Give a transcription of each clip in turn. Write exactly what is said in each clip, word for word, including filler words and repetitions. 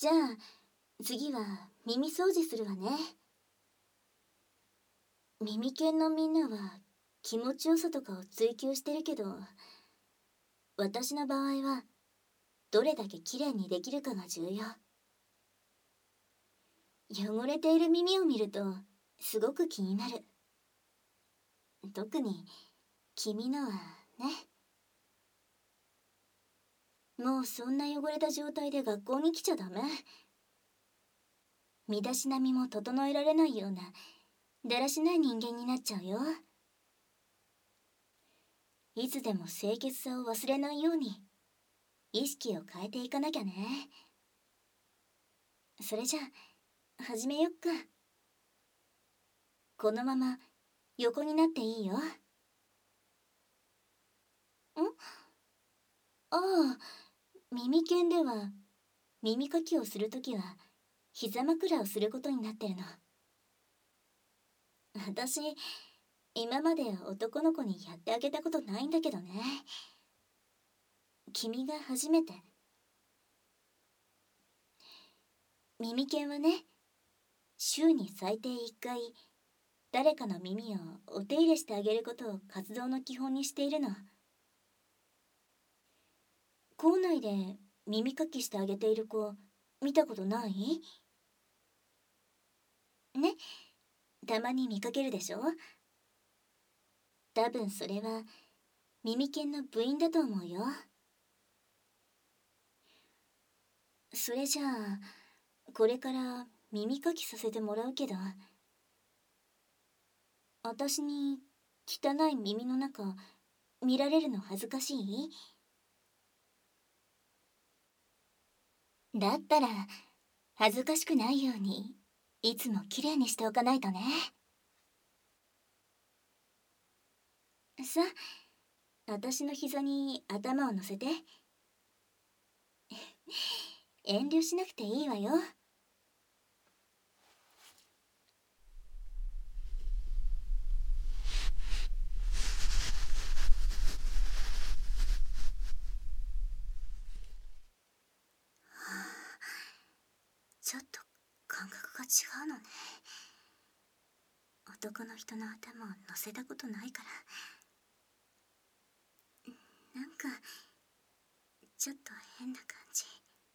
じゃあ次は耳掃除するわね。耳犬のみんなは気持ちよさとかを追求してるけど、私の場合はどれだけきれいにできるかが重要。汚れている耳を見るとすごく気になる。特に君のはね。もうそんな汚れた状態で学校に来ちゃダメ。身だしなみも整えられないようなだらしない人間になっちゃうよ。いつでも清潔さを忘れないように意識を変えていかなきゃね。それじゃあ始めよっか。このまま横になっていいよ。ん？ああ、耳犬では耳かきをするときは膝枕をすることになってるの。私今まで男の子にやってあげたことないんだけどね。君が初めて。耳犬はね、週に最低いっかい誰かの耳をお手入れしてあげることを活動の基本にしているの。校内で耳かきしてあげている子見たことない？ね、たまに見かけるでしょ。多分それは耳犬の部員だと思うよ。それじゃあこれから耳かきさせてもらうけど、私に汚い耳の中見られるの恥ずかしい？だったら恥ずかしくないようにいつもきれいにしておかないとね。さあ、私の膝に頭を乗せて。遠慮しなくていいわよ。ちょっと感覚が違うのね。男の人の頭を乗せたことないから、なんかちょっと変な感じ。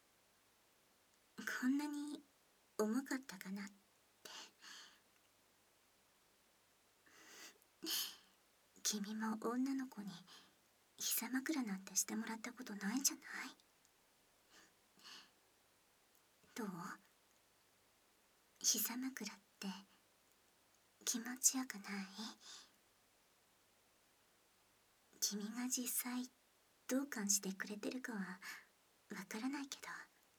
こんなに重かったかなって。君も女の子に膝枕なんてしてもらったことないんじゃない？どう？膝枕って気持ちよくない？君が実際どう感じてくれてるかはわからないけど、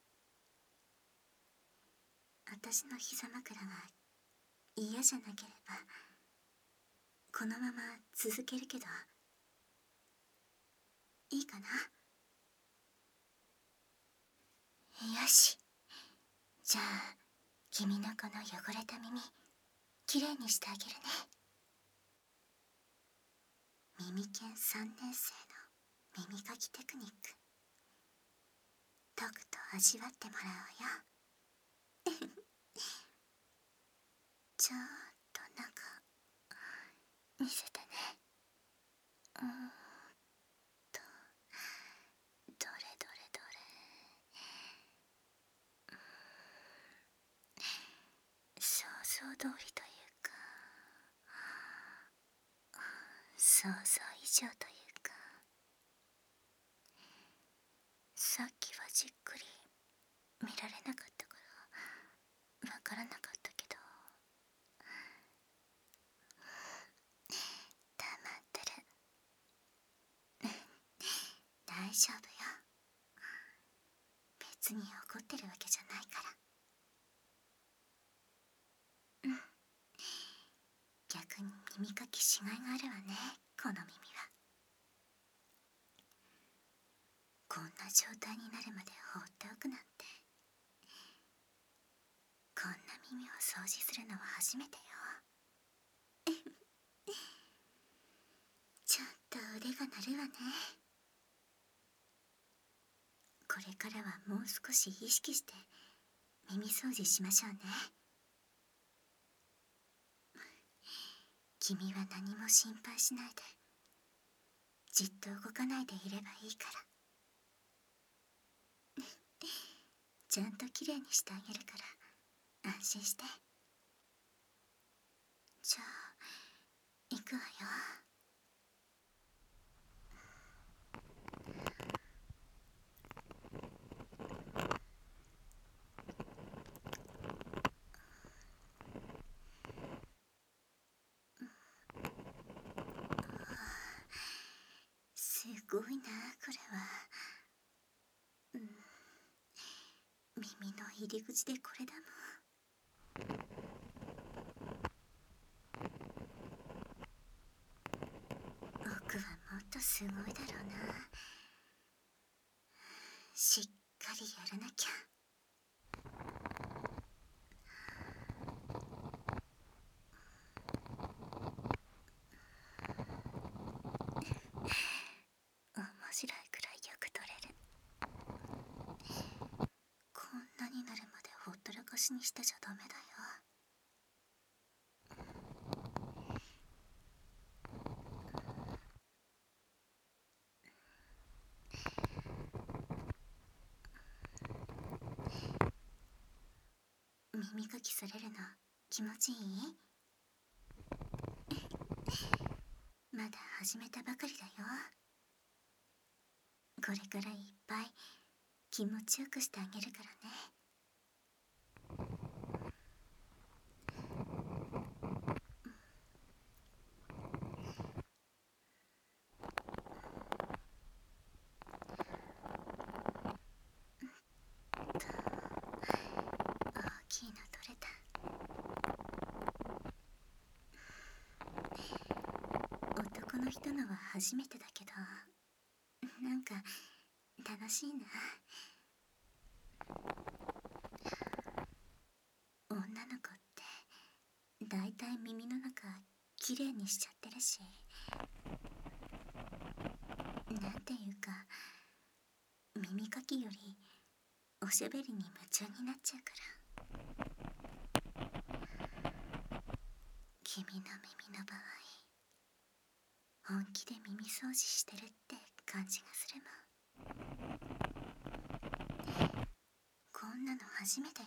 私の膝枕が嫌じゃなければこのまま続けるけどいいかな？よし、じゃあ君のこの汚れた耳きれいにしてあげるね。耳犬さんねん生の耳かきテクニック、とくと味わってもらおうよ。ちょっと中見せてね。うーんと、どれどれどれ。想像通りというか、想像以上というか、さっきはじっくり見られなかったからわからなかったけど、黙ってる。大丈夫よ。別に怒ってるわけじゃないから。うん、逆に耳かきしがいがあるわね、この耳は。こんな状態になるまで放っておくなんて。こんな耳を掃除するのは初めてよ。ちょっと腕が鳴るわね。これからはもう少し意識して耳掃除しましょうね。君は何も心配しないで、じっと動かないでいればいいから。ちゃんときれいにしてあげるから安心して。じゃあ行くわよ。すごいな、これは。うん、耳の入り口でこれだもん。僕はもっとすごいだろうな。しっかりやらなきゃ。面白いくらいよく取れる。こんなになるまでほったらかしにしてちゃダメだよ。耳かきされるの気持ちいい？まだ始めたばかりだよ。これからいっぱい気持ちよくしてあげるからね。大きいの取れた。男の人のは初めてだけど、なんか楽しいな。女の子ってだいたい耳の中きれいにしちゃってるし、なんていうか耳かきよりおしゃべりに夢中になっちゃうから。君の耳の場合、本気で耳掃除してるって感じがするもん。こんなの初めてよ。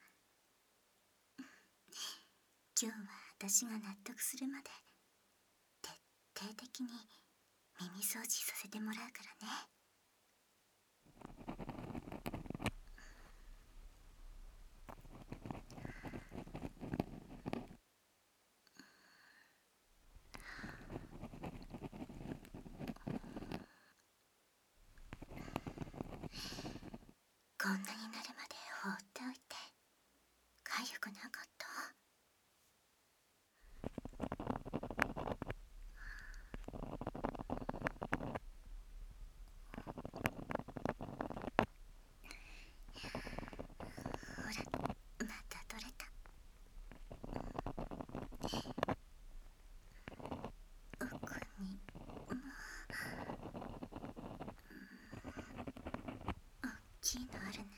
今日は私が納得するまで徹底的に耳掃除させてもらうからね。こんなになるまで放っておいてかゆくなかった？ほら、また取れた。奥にも大きいのあるね。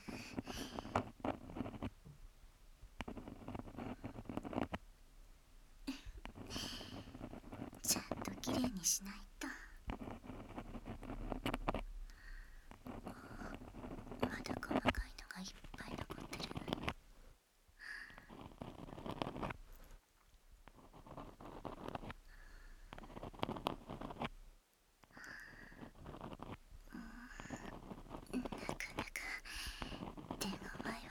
ちゃんときれいにしないと。まだ細かいのがいっぱい残ってる。なかなか手強いわね。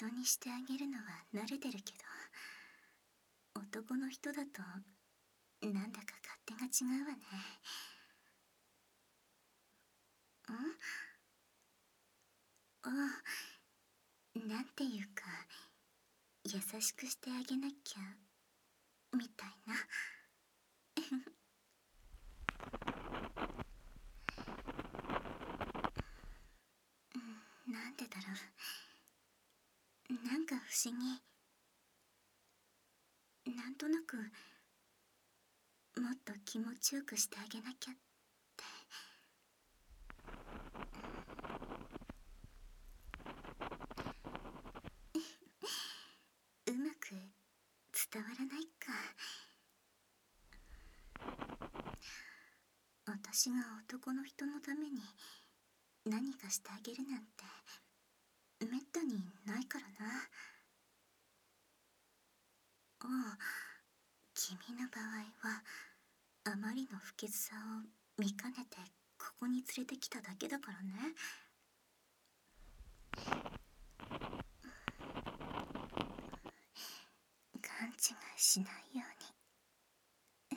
人にしてあげるのは慣れてるけど、男の人だとなんだか勝手が違うわね。ん？ああ、なんていうか優しくしてあげなきゃみたいな。なんでだろう。なんか不思議。なんとなくもっと気持ちよくしてあげなきゃって。うまく伝わらないか。私が男の人のために何かしてあげるなんてめったにないからな。ああ、君の場合はあまりの不潔さを見かねてここに連れてきただけだからね。勘違いしないように。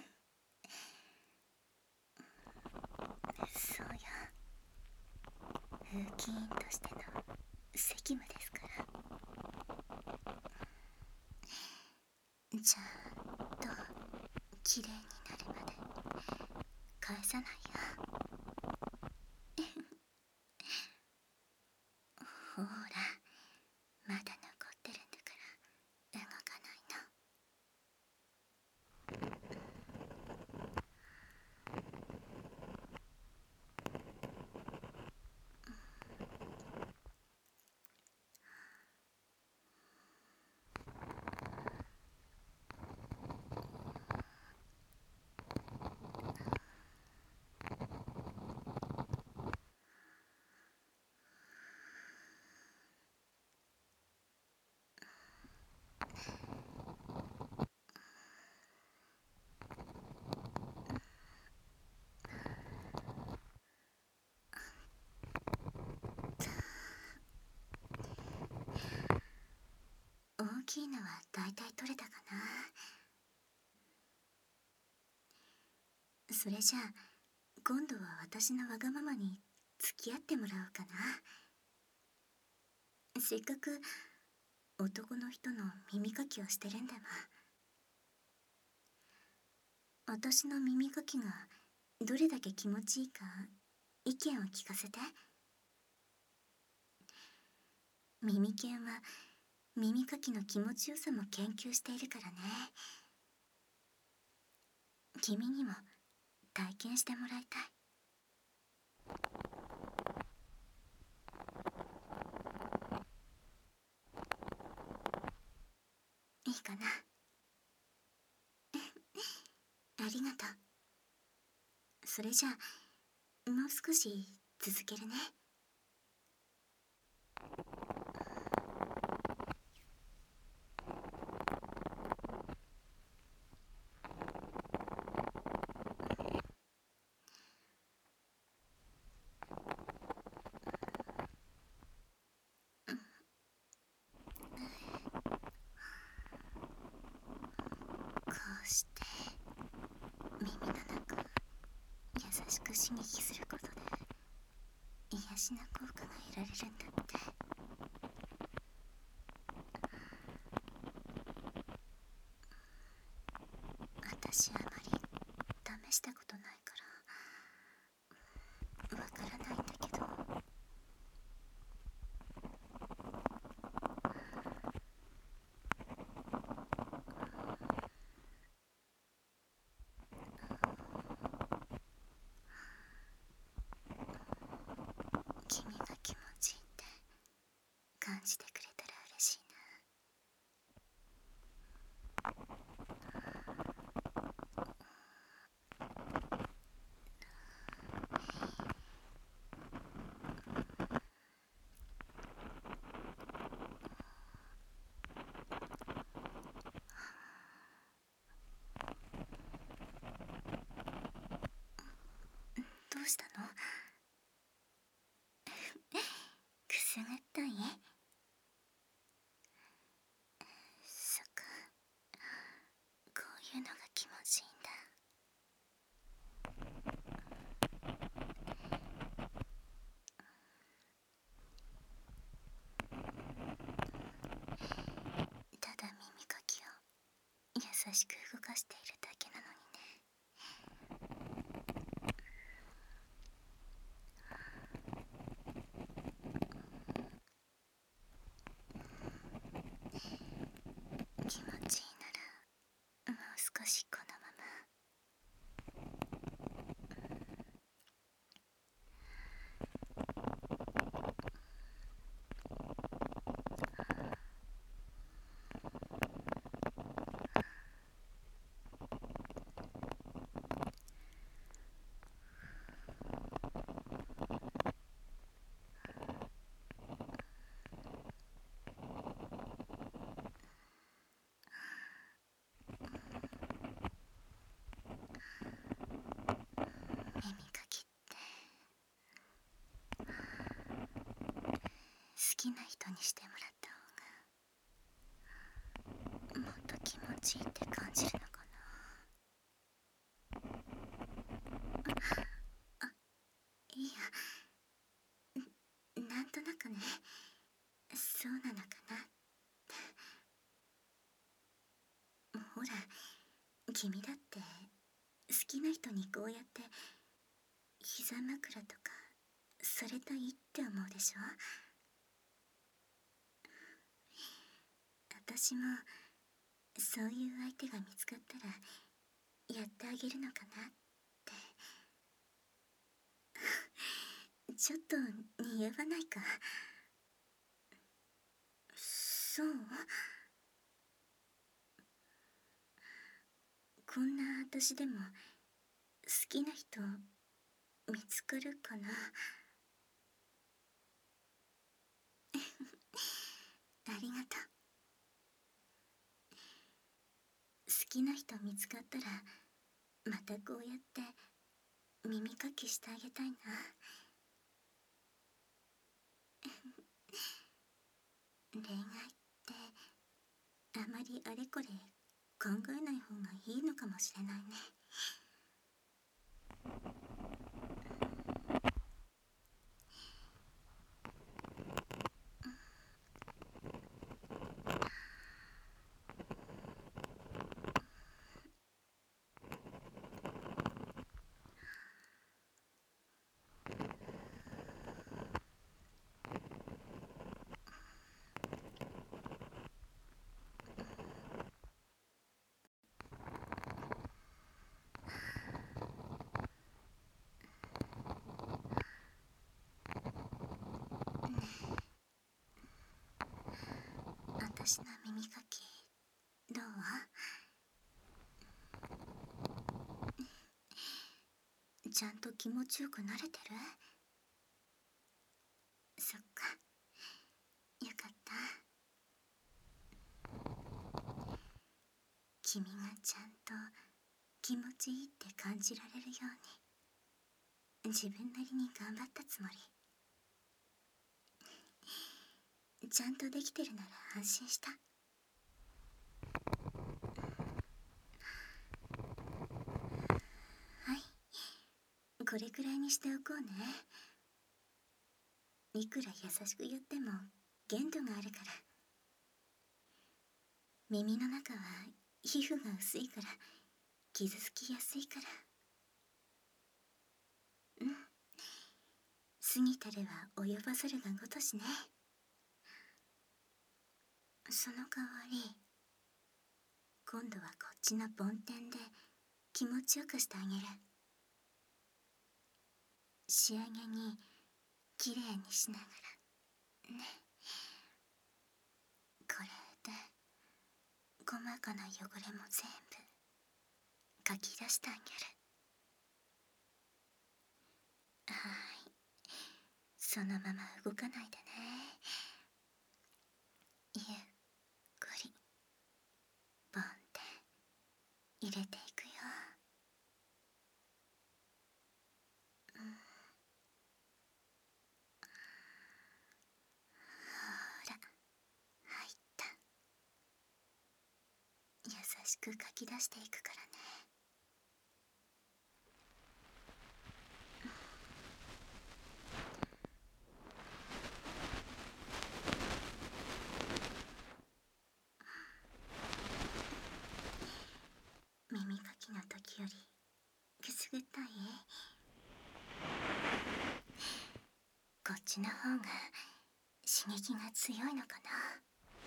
そうよ、風紀委員としての責務ですから。じゃあと綺麗になるまで返さないよ。ほら、まだ残ってるんだから動かないの。大きいのはだいたい取れたかな。それじゃあ今度は私のわがままに付き合ってもらおうかな。せっかく男の人の耳かきをしてるんだもん。私の耳かきがどれだけ気持ちいいか意見を聞かせて。耳犬は耳かきの気持ちよさも研究しているからね。君にも体験してもらいたい。いいかな。ありがとう。それじゃあもう少し続けるね。こうして耳の中優しく刺激することで癒しの効果が得られるんだって。私あまり試したことないからわからないんだけど、君が気持ちいいって感じてくれたら嬉しいな。どうしたの？くすぐったい？ 優しく動かしているだけなのにね。気持ちいいならもう少しこのまま。耳かきって好きな人にしてもらった方がもっと気持ちいいって感じるのかな。あ、いや、なんとなくね、そうなのかなって。ほら、君だって好きな人にこうやって膝枕とかされたいって思うでしょ。私もそういう相手が見つかったらやってあげるのかなって。ちょっと似合わないか。そう？こんな私でも好きな人見つかるかな。ありがとう。好きな人見つかったらまたこうやって耳かきしてあげたいな。恋愛ってあまりあれこれ考えない方がいいのかもしれないね。私の耳かきどう？ちゃんと気持ちよく慣れてる？そっか、よかった。君がちゃんと気持ちいいって感じられるように自分なりに頑張ったつもり。ちゃんとできてるなら安心した。はい、これくらいにしておこうね。いくら優しく言っても限度があるから。耳の中は皮膚が薄いから傷つきやすいから。うん、過ぎたるは及ばざるがごとしね。その代わり今度はこっちの梵天で気持ちよくしてあげる。仕上げにきれいにしながらね。これで細かな汚れも全部かき出してあげる。はーい、そのまま動かないでね。ゆっくり梵天入れていくよ。うん、ほら、入った。優しくかき出していくからね。 こっちの方が刺激が強いのかな。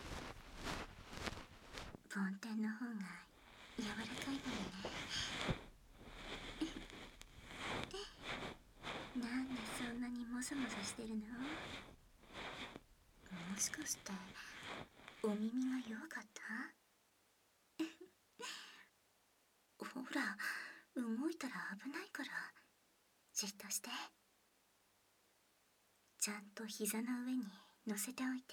梵天の方が柔らかいのにね。なんでそんなにモザモザしてるの？もしかしてお耳が弱かった？ほら、動いたら危ないからじっとして。ちゃんと膝の上に乗せておいて。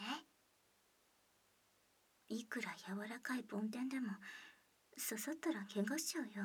いくら柔らかい梵天でも刺さったら怪我しちゃうよ。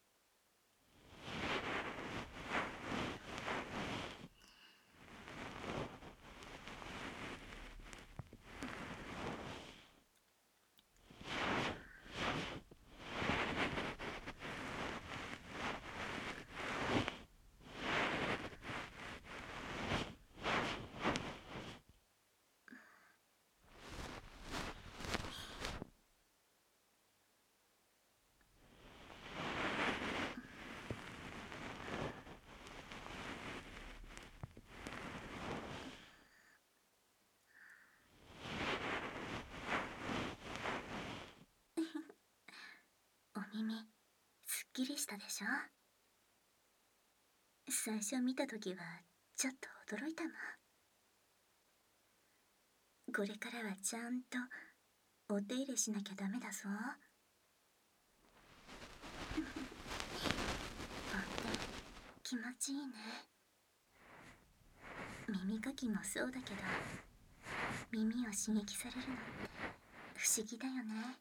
お耳すっきりしたでしょ？最初見た時はちょっと驚いたもん。これからはちゃんとお手入れしなきゃダメだぞ。ほんと気持ちいいね。耳かきもそうだけど、耳を刺激されるのって不思議だよね。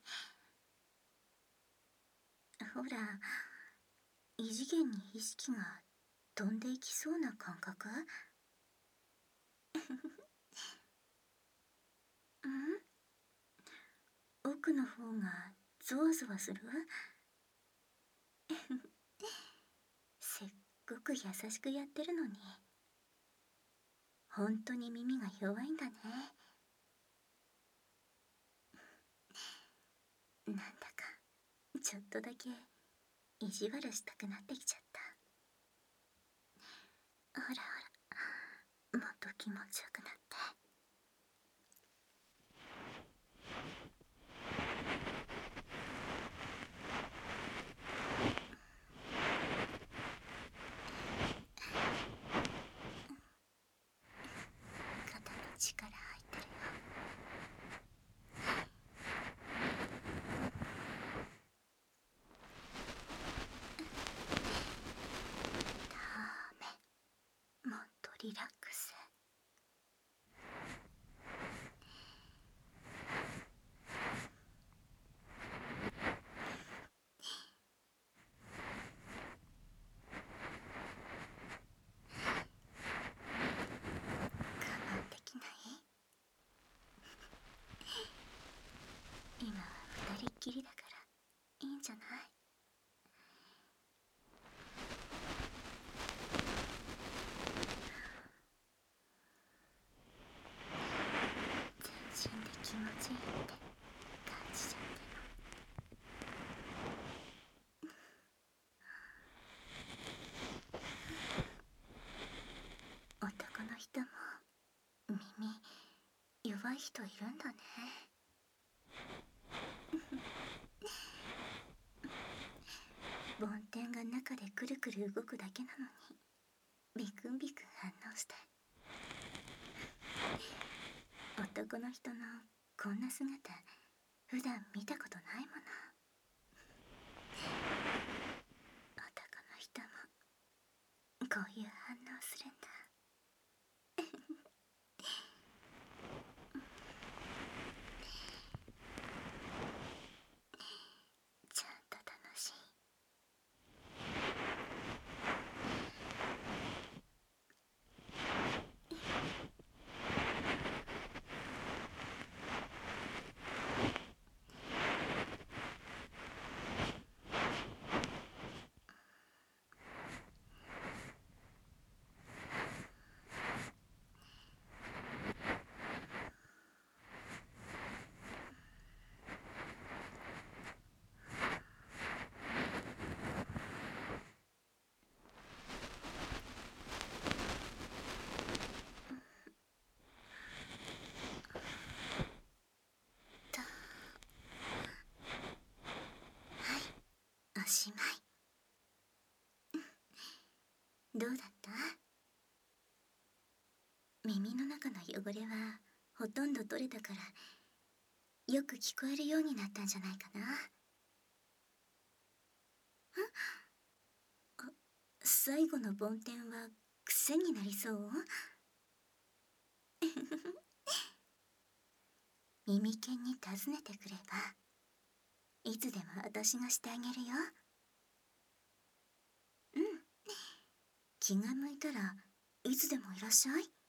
ほら、異次元に意識が飛んでいきそうな感覚？うん？奥の方がゾワゾワする？せっごく優しくやってるのに、本当に耳が弱いんだね。なんだかちょっとだけ意地悪したくなってきちゃった。ほらほら、もっと気持ちよくなって。肩に力入ってるよ。ダメ、もっとリラックス。我慢できない？今は二人っきりだからいいんじゃない？全身で気持ちいいって感じちゃってる。男の人も耳弱い人いるんだね。梵天が中でくるくる動くだけなのにビクンビクン反応して。男の人のこんな姿普段見たことないもの。男の人もこういう反応するんだ。ちゃんと楽しい。 どうだった？耳の中の汚れはほとんど取れたから、よく聞こえるようになったんじゃないかな。あ、最後の梵天は癖になりそう？耳犬に尋ねてくれば、いつでも私がしてあげるよ。うん。気が向いたらいつでもいらっしゃい。